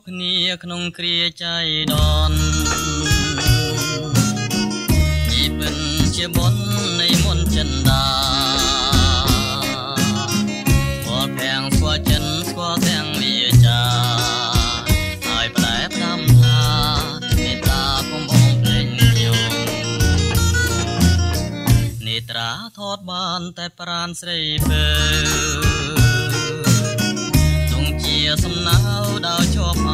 គ្នាក្នុងគ្រាចៃដន្យជីវិតជាបុណ្យនៃមន្តចិន្តាស្គាល់ភាំងស្គាល់ចិនស្គាល់ទាំងវាចាហើយផ្លែផ្ដាំថាមេត្តាកុំបងភ្លេចខ្ញុំនេត្រាថតបានតែប្រានស្រីពើទងជាសំណៅដល់ជាប់